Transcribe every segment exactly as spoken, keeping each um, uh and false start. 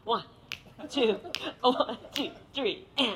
One, two, one, two, three, and...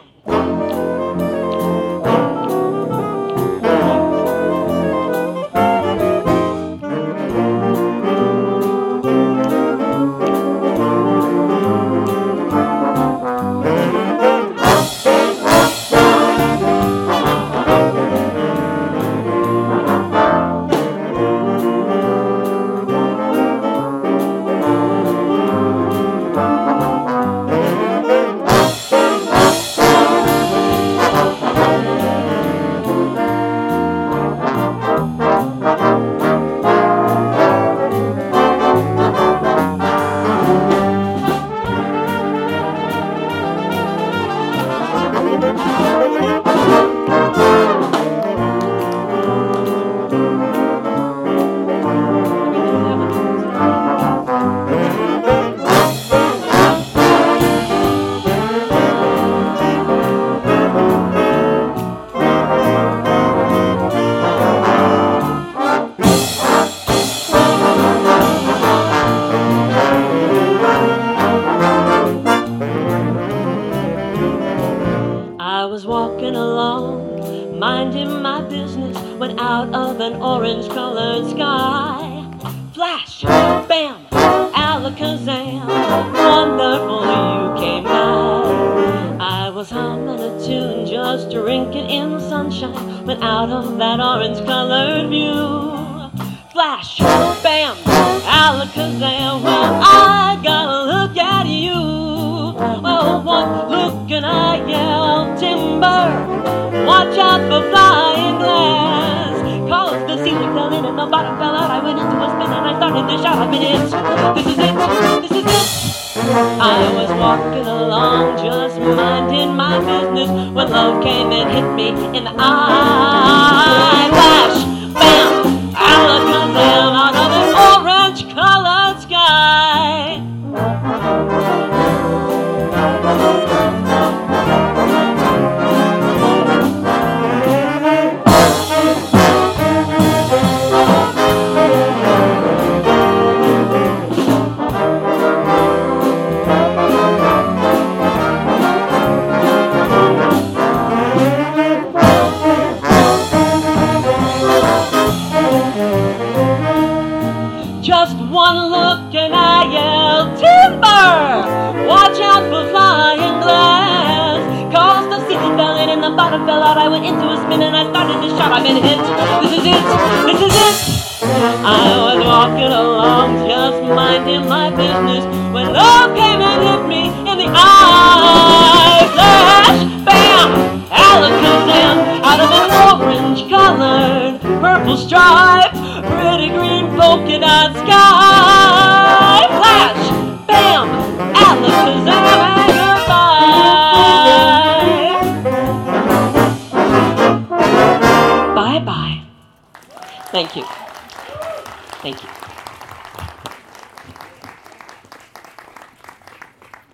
I was walking along, minding my business, when out of an orange-colored sky, flash, bam, alakazam, wonderful you came by. I was humming a tune, just drinking in the sunshine, when out of that orange-colored view, flash, bam, alakazam, well, I gotta look at you. Well, one look and I yell, timber, watch out for flying glass. Cause the ceiling fell in and the bottom fell out. I went into a spin and I started to shout, I've been it, this is it, this is it. I was walking along, just minding my business, when love came and hit me in the eye. Flash, bam, alakazam, out of an orange-colored sky. Just one look and I yelled, timber! Watch out for flying glass. Cause the ceiling fell in and the bottom fell out. I went into a spin and I started to shout, I've been hit, this is it, this is it. I was walking along, just minding my business, when love came and hit me in the eye. Flash, bam, alakazam, out of an orange-colored purple stripe, pretty green polka dot sky. Flash, bam, alakazam, and goodbye. Bye-bye. Thank you. Thank you.